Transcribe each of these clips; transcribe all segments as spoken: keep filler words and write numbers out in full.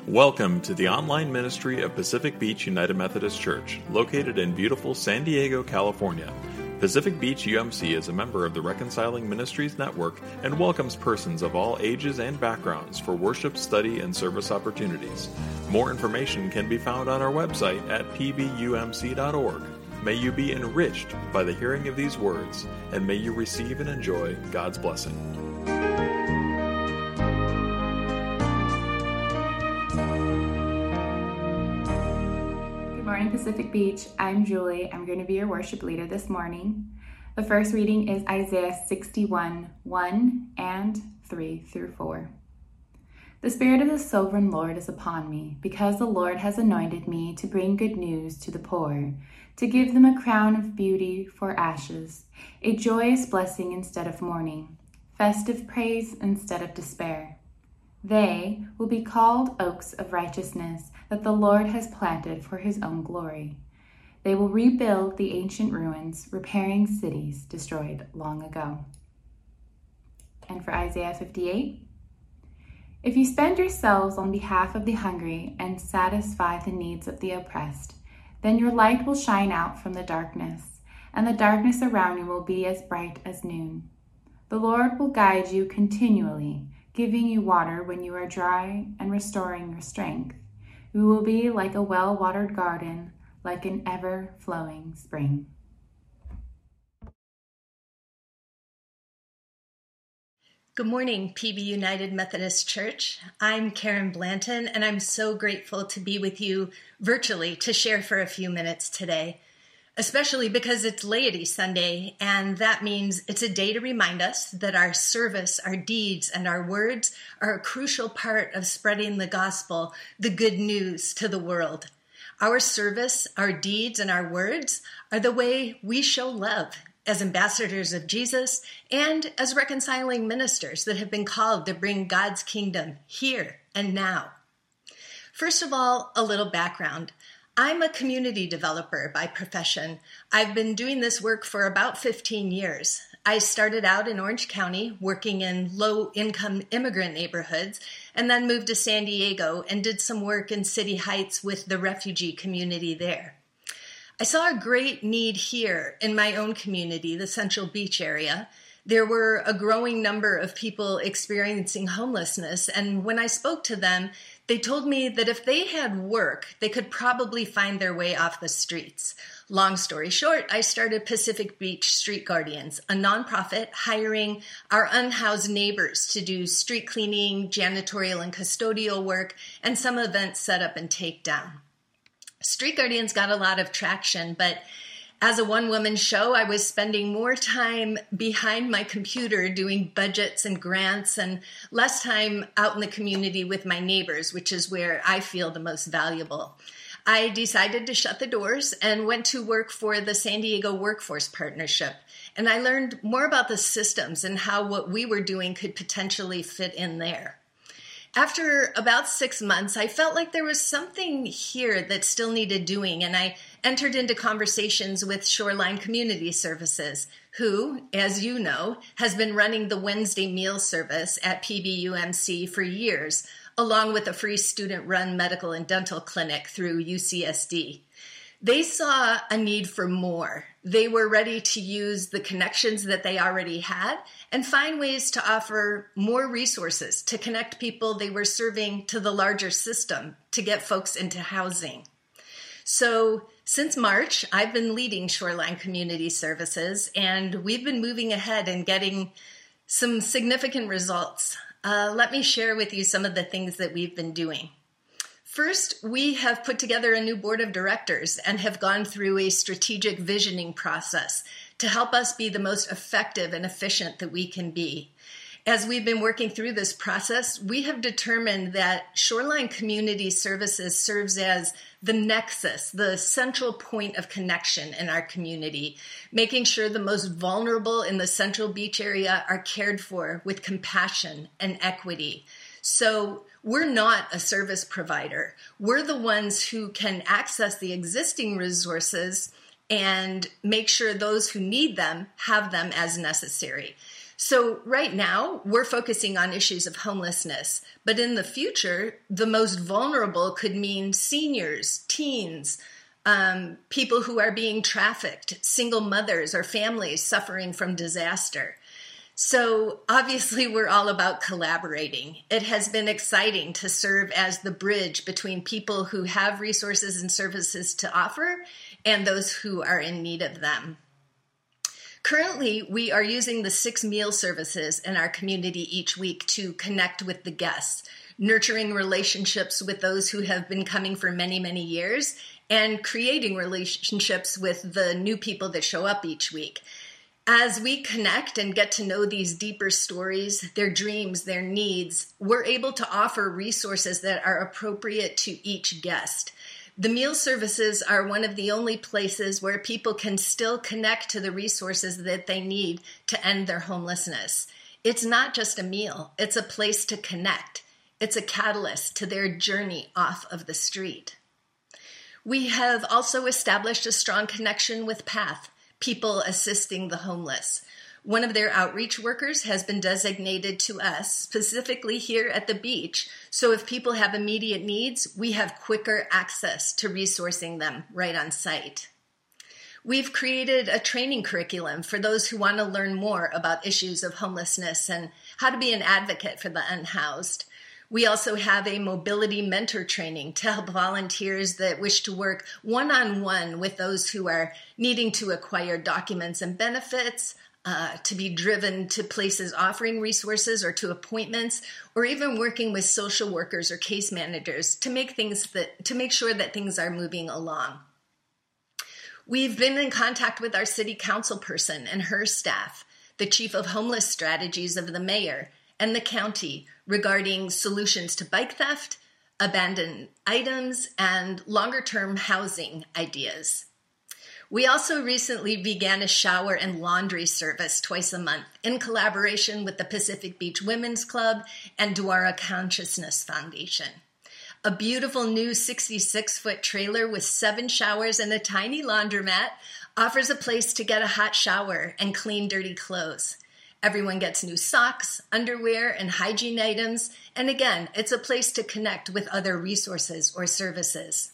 Welcome to the online ministry of Pacific Beach United Methodist Church, located in beautiful San Diego, California. Pacific Beach U M C is a member of the Reconciling Ministries Network and welcomes persons of all ages and backgrounds for worship, study, and service opportunities. More information can be found on our website at p b u m c dot org. May you be enriched by the hearing of these words, and may you receive and enjoy God's blessing. Morning Pacific Beach. I'm Julie. I'm going to be your worship leader this morning. The first reading is Isaiah sixty-one, one and three through four. The Spirit of the Sovereign Lord is upon me, because the Lord has anointed me to bring good news to the poor, to give them a crown of beauty for ashes, a joyous blessing instead of mourning, festive praise instead of despair. They will be called oaks of righteousness that the Lord has planted for his own glory. They will rebuild the ancient ruins, repairing cities destroyed long ago. And for Isaiah fifty-eight, if you spend yourselves on behalf of the hungry and satisfy the needs of the oppressed, then your light will shine out from the darkness, and the darkness around you will be as bright as noon. The Lord will guide you continually, giving you water when you are dry and restoring your strength. You will be like a well-watered garden, like an ever-flowing spring. Good morning, P B United Methodist Church. I'm Karen Blanton, and I'm so grateful to be with you virtually to share for a few minutes today, especially because it's Laity Sunday, and that means it's a day to remind us that our service, our deeds, and our words are a crucial part of spreading the gospel, the good news to the world. Our service, our deeds, and our words are the way we show love as ambassadors of Jesus and as reconciling ministers that have been called to bring God's kingdom here and now. First of all, a little background. I'm a community developer by profession. I've been doing this work for about fifteen years. I started out in Orange County working in low-income immigrant neighborhoods and then moved to San Diego and did some work in City Heights with the refugee community there. I saw a great need here in my own community, the Central Beach area. There were a growing number of people experiencing homelessness, and when I spoke to them, they told me that if they had work, they could probably find their way off the streets. Long story short, I started Pacific Beach Street Guardians, a nonprofit hiring our unhoused neighbors to do street cleaning, janitorial and custodial work, and some events set up and take down. Street Guardians got a lot of traction, but as a one-woman show, I was spending more time behind my computer doing budgets and grants and less time out in the community with my neighbors, which is where I feel the most valuable. I decided to shut the doors and went to work for the San Diego Workforce Partnership. And I learned more about the systems and how what we were doing could potentially fit in there. After about six months, I felt like there was something here that still needed doing, and I entered into conversations with Shoreline Community Services, who, as you know, has been running the Wednesday meal service at P B U M C for years, along with a free student-run medical and dental clinic through U C S D. They saw a need for more. They were ready to use the connections that they already had and find ways to offer more resources to connect people they were serving to the larger system to get folks into housing. So since March, I've been leading Shoreline Community Services, and we've been moving ahead and getting some significant results. Uh, let me share with you some of the things that we've been doing. First, we have put together a new board of directors and have gone through a strategic visioning process to help us be the most effective and efficient that we can be. As we've been working through this process, we have determined that Shoreline Community Services serves as the nexus, the central point of connection in our community, making sure the most vulnerable in the Central Beach area are cared for with compassion and equity. So we're not a service provider. We're the ones who can access the existing resources and make sure those who need them have them as necessary. So right now, we're focusing on issues of homelessness, but in the future, the most vulnerable could mean seniors, teens, um, people who are being trafficked, single mothers or families suffering from disaster. So obviously, we're all about collaborating. It has been exciting to serve as the bridge between people who have resources and services to offer and those who are in need of them. Currently, we are using the six meal services in our community each week to connect with the guests, nurturing relationships with those who have been coming for many, many years, and creating relationships with the new people that show up each week. As we connect and get to know these deeper stories, their dreams, their needs, we're able to offer resources that are appropriate to each guest. The meal services are one of the only places where people can still connect to the resources that they need to end their homelessness. It's not just a meal, it's a place to connect. It's a catalyst to their journey off of the street. We have also established a strong connection with PATH, People Assisting the Homeless. One of their outreach workers has been designated to us, specifically here at the beach. So if people have immediate needs, we have quicker access to resourcing them right on site. We've created a training curriculum for those who want to learn more about issues of homelessness and how to be an advocate for the unhoused. We also have a mobility mentor training to help volunteers that wish to work one-on-one with those who are needing to acquire documents and benefits, Uh, to be driven to places offering resources or to appointments, or even working with social workers or case managers to make things that to make sure that things are moving along. We've been in contact with our city council person and her staff, the chief of homeless strategies of the mayor, and the county regarding solutions to bike theft, abandoned items, and longer-term housing ideas. We also recently began a shower and laundry service twice a month in collaboration with the Pacific Beach Women's Club and Dwara Consciousness Foundation. A beautiful new sixty-six foot trailer with seven showers and a tiny laundromat offers a place to get a hot shower and clean dirty clothes. Everyone gets new socks, underwear, and hygiene items, and again, it's a place to connect with other resources or services.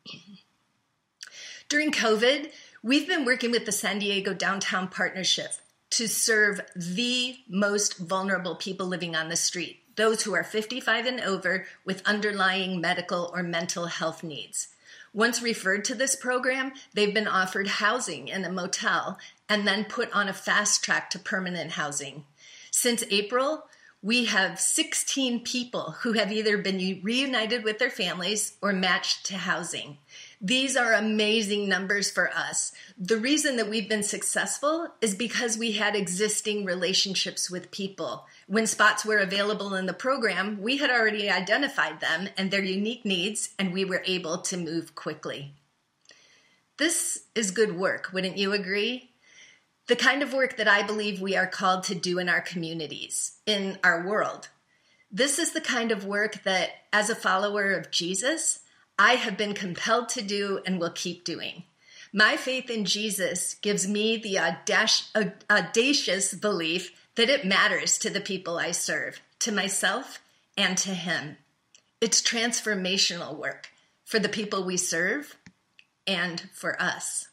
During COVID, we've been working with the San Diego Downtown Partnership to serve the most vulnerable people living on the street, those who are fifty-five and over with underlying medical or mental health needs. Once referred to this program, they've been offered housing in a motel and then put on a fast track to permanent housing. Since April, we have sixteen people who have either been reunited with their families or matched to housing. These are amazing numbers for us. The reason that we've been successful is because we had existing relationships with people. When spots were available in the program, we had already identified them and their unique needs, and we were able to move quickly. This is good work, wouldn't you agree? The kind of work that I believe we are called to do in our communities, in our world. This is the kind of work that, as a follower of Jesus, I have been compelled to do and will keep doing. My faith in Jesus gives me the audacious, audacious belief that it matters to the people I serve, to myself and to Him. It's transformational work for the people we serve and for us.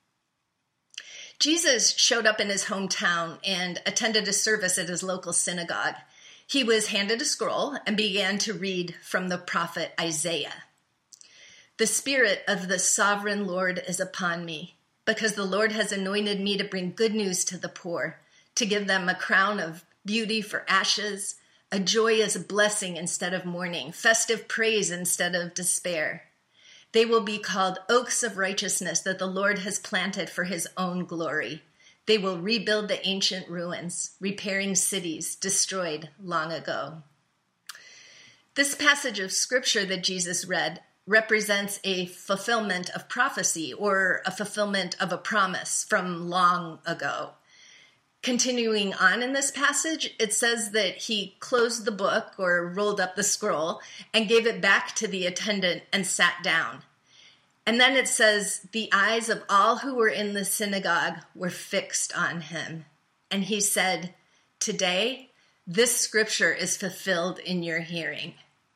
Jesus showed up in his hometown and attended a service at his local synagogue. He was handed a scroll and began to read from the prophet Isaiah. The Spirit of the Sovereign Lord is upon me, because the Lord has anointed me to bring good news to the poor, to give them a crown of beauty for ashes, a joyous blessing instead of mourning, festive praise instead of despair. They will be called oaks of righteousness that the Lord has planted for his own glory. They will rebuild the ancient ruins, repairing cities destroyed long ago. This passage of scripture that Jesus read represents a fulfillment of prophecy or a fulfillment of a promise from long ago. Continuing on in this passage, it says that he closed the book or rolled up the scroll and gave it back to the attendant and sat down. And then it says, the eyes of all who were in the synagogue were fixed on him. And he said, today, this scripture is fulfilled in your hearing.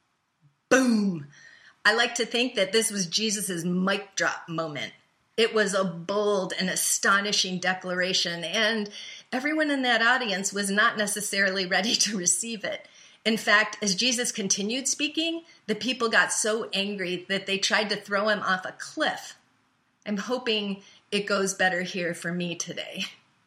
Boom! I like to think that this was Jesus's mic drop moment. It was a bold and astonishing declaration, and everyone in that audience was not necessarily ready to receive it. In fact, as Jesus continued speaking, the people got so angry that they tried to throw him off a cliff. I'm hoping it goes better here for me today.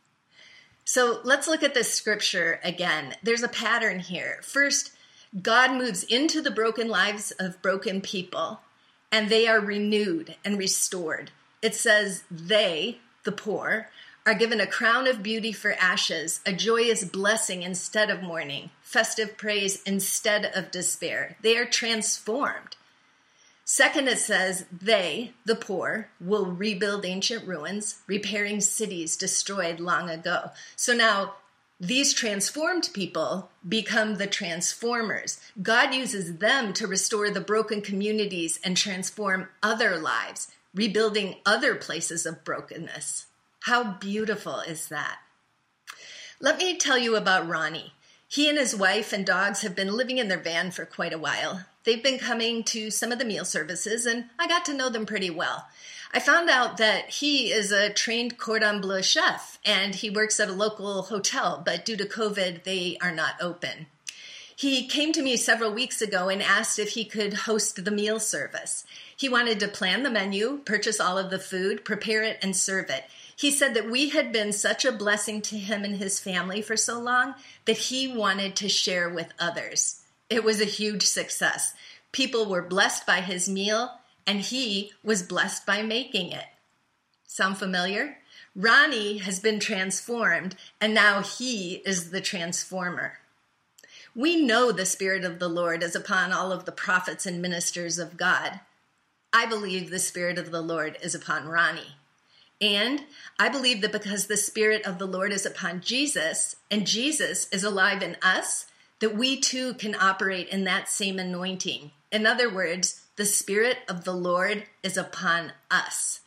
So let's look at this scripture again. There's a pattern here. First, God moves into the broken lives of broken people, and they are renewed and restored. It says they, the poor, are given a crown of beauty for ashes, a joyous blessing instead of mourning, festive praise instead of despair. They are transformed. Second, it says they, the poor, will rebuild ancient ruins, repairing cities destroyed long ago. So now these transformed people become the transformers. God uses them to restore the broken communities and transform other lives, rebuilding other places of brokenness. How beautiful is that? Let me tell you about Ronnie. He and his wife and dogs have been living in their van for quite a while. They've been coming to some of the meal services, and I got to know them pretty well. I found out that he is a trained cordon bleu chef, and he works at a local hotel, but due to COVID, they are not open. He came to me several weeks ago and asked if he could host the meal service. He wanted to plan the menu, purchase all of the food, prepare it, and serve it. He said that we had been such a blessing to him and his family for so long that he wanted to share with others. It was a huge success. People were blessed by his meal, and he was blessed by making it. Sound familiar? Ronnie has been transformed, and now he is the transformer. We know the Spirit of the Lord is upon all of the prophets and ministers of God. I believe the Spirit of the Lord is upon Ronnie. And I believe that because the Spirit of the Lord is upon Jesus, and Jesus is alive in us, that we too can operate in that same anointing. In other words, the Spirit of the Lord is upon us.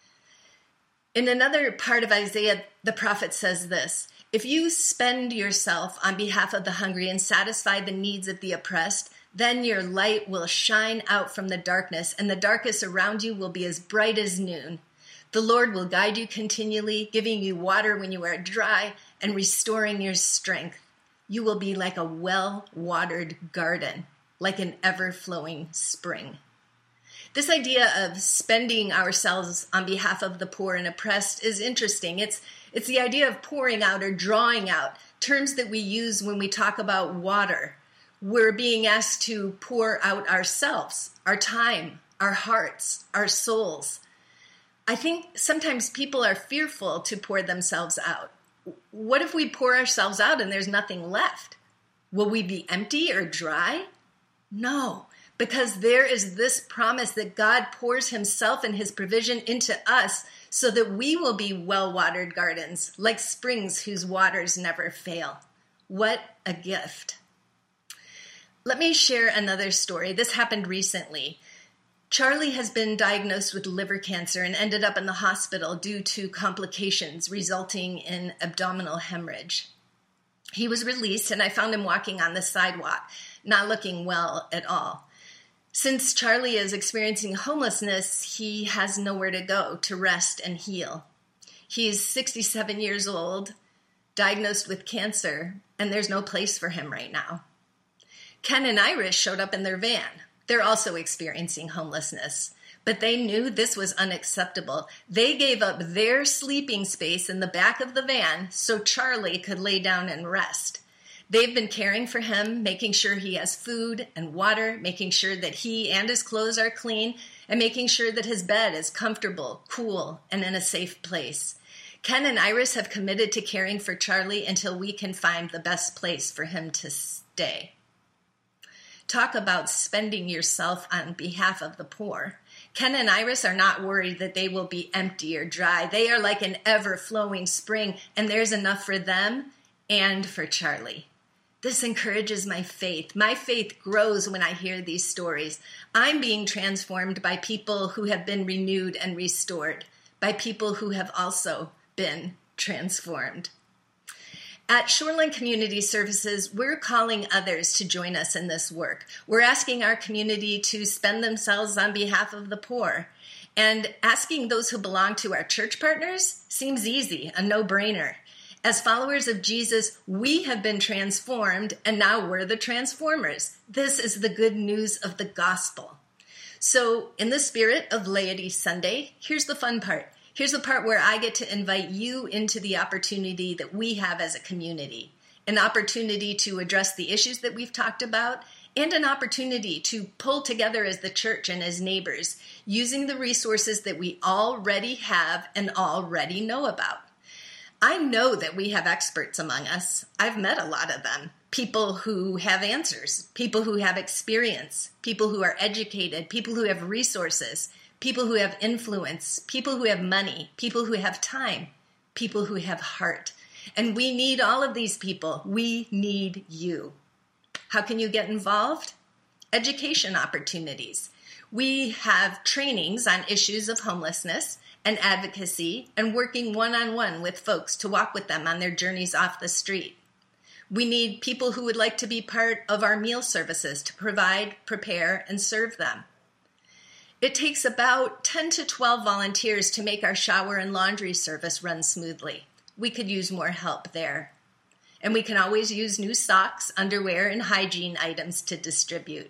In another part of Isaiah, the prophet says this: if you spend yourself on behalf of the hungry and satisfy the needs of the oppressed, then your light will shine out from the darkness, and the darkness around you will be as bright as noon. The Lord will guide you continually, giving you water when you are dry and restoring your strength. You will be like a well-watered garden, like an ever-flowing spring. This idea of spending ourselves on behalf of the poor and oppressed is interesting. It's, it's the idea of pouring out or drawing out, terms that we use when we talk about water. We're being asked to pour out ourselves, our time, our hearts, our souls. I think sometimes people are fearful to pour themselves out. What if we pour ourselves out and there's nothing left? Will we be empty or dry? No, because there is this promise that God pours himself and his provision into us so that we will be well-watered gardens, like springs whose waters never fail. What a gift. Let me share another story. This happened recently. Charlie has been diagnosed with liver cancer and ended up in the hospital due to complications resulting in abdominal hemorrhage. He was released, and I found him walking on the sidewalk, not looking well at all. Since Charlie is experiencing homelessness, he has nowhere to go to rest and heal. He's sixty-seven years old, diagnosed with cancer, and there's no place for him right now. Ken and Iris showed up in their van. They're also experiencing homelessness, but they knew this was unacceptable. They gave up their sleeping space in the back of the van so Charlie could lay down and rest. They've been caring for him, making sure he has food and water, making sure that he and his clothes are clean, and making sure that his bed is comfortable, cool, and in a safe place. Ken and Iris have committed to caring for Charlie until we can find the best place for him to stay. Talk about spending yourself on behalf of the poor. Ken and Iris are not worried that they will be empty or dry. They are like an ever-flowing spring, and there's enough for them and for Charlie. This encourages my faith. My faith grows when I hear these stories. I'm being transformed by people who have been renewed and restored, by people who have also been transformed. At Shoreline Community Services, we're calling others to join us in this work. We're asking our community to spend themselves on behalf of the poor. And asking those who belong to our church partners seems easy, a no-brainer. As followers of Jesus, we have been transformed, and now we're the transformers. This is the good news of the gospel. So, in the spirit of Laity Sunday, here's the fun part. Here's the part where I get to invite you into the opportunity that we have as a community, an opportunity to address the issues that we've talked about, and an opportunity to pull together as the church and as neighbors, using the resources that we already have and already know about. I know that we have experts among us. I've met a lot of them. People who have answers, people who have experience, people who are educated, people who have resources, people who have influence, people who have money, people who have time, people who have heart. And we need all of these people. We need you. How can you get involved? Education opportunities. We have trainings on issues of homelessness and advocacy and working one-on-one with folks to walk with them on their journeys off the street. We need people who would like to be part of our meal services to provide, prepare, and serve them. It takes about ten to twelve volunteers to make our shower and laundry service run smoothly. We could use more help there. And we can always use new socks, underwear, and hygiene items to distribute.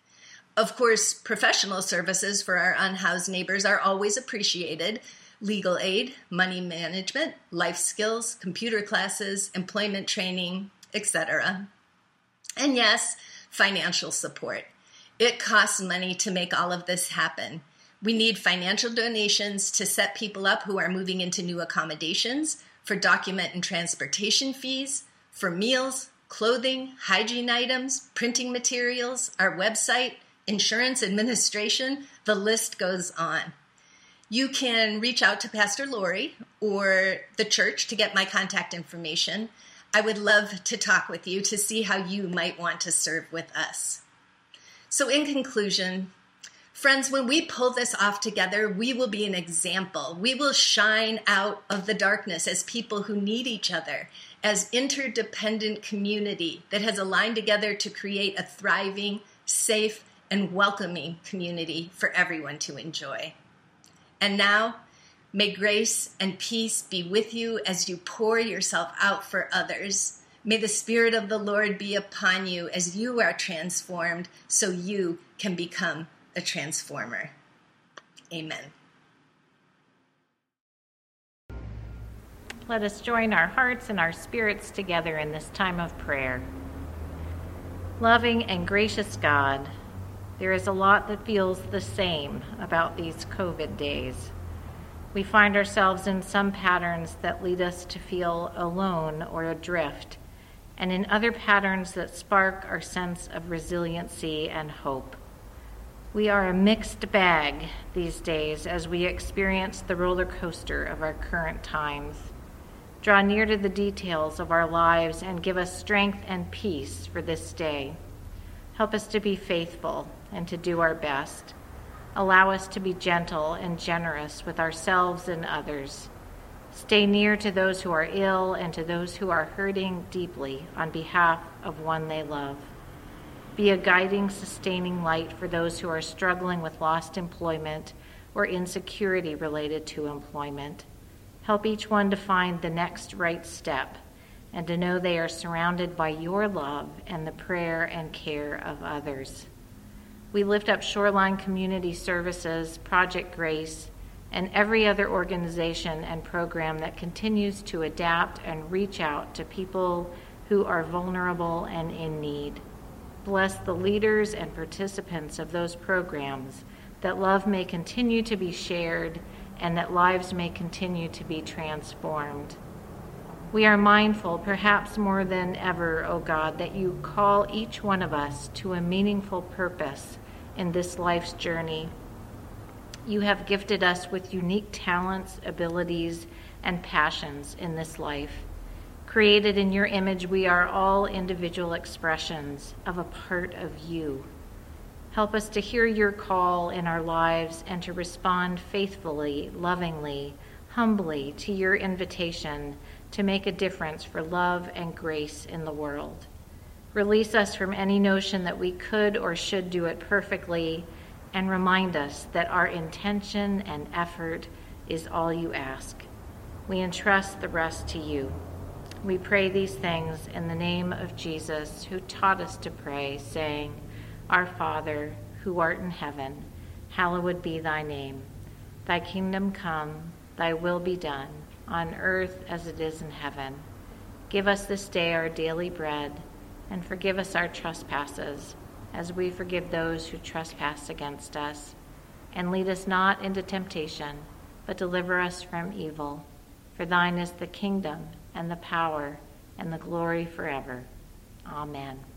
Of course, professional services for our unhoused neighbors are always appreciated. Legal aid, money management, life skills, computer classes, employment training, et cetera. And yes, financial support. It costs money to make all of this happen. We need financial donations to set people up who are moving into new accommodations, for document and transportation fees, for meals, clothing, hygiene items, printing materials, our website, insurance administration, the list goes on. You can reach out to Pastor Lori or the church to get my contact information. I would love to talk with you to see how you might want to serve with us. So in conclusion, friends, when we pull this off together, we will be an example. We will shine out of the darkness as people who need each other, as interdependent community that has aligned together to create a thriving, safe, and welcoming community for everyone to enjoy. And now, may grace and peace be with you as you pour yourself out for others. May the Spirit of the Lord be upon you as you are transformed so you can become a transformer. Amen. Let us join our hearts and our spirits together in this time of prayer. Loving and gracious God, there is a lot that feels the same about these COVID days. We find ourselves in some patterns that lead us to feel alone or adrift, and in other patterns that spark our sense of resiliency and hope. We are a mixed bag these days as we experience the roller coaster of our current times. Draw near to the details of our lives and give us strength and peace for this day. Help us to be faithful and to do our best. Allow us to be gentle and generous with ourselves and others. Stay near to those who are ill and to those who are hurting deeply on behalf of one they love. Be a guiding, sustaining light for those who are struggling with lost employment or insecurity related to employment. Help each one to find the next right step and to know they are surrounded by your love and the prayer and care of others. We lift up Shoreline Community Services, Project Grace, and every other organization and program that continues to adapt and reach out to people who are vulnerable and in need. Bless the leaders and participants of those programs, that love may continue to be shared and that lives may continue to be transformed. We are mindful, perhaps more than ever, O God, that you call each one of us to a meaningful purpose in this life's journey. You have gifted us with unique talents, abilities, and passions in this life. Created in your image, we are all individual expressions of a part of you. Help us to hear your call in our lives and to respond faithfully, lovingly, humbly to your invitation to make a difference for love and grace in the world. Release us from any notion that we could or should do it perfectly, and remind us that our intention and effort is all you ask. We entrust the rest to you. We pray these things in the name of Jesus, who taught us to pray, saying, Our Father, who art in heaven, hallowed be thy name. Thy kingdom come, thy will be done, on earth as it is in heaven. Give us this day our daily bread, and forgive us our trespasses, as we forgive those who trespass against us. And lead us not into temptation, but deliver us from evil. For thine is the kingdom, and the power, and the glory forever. Amen.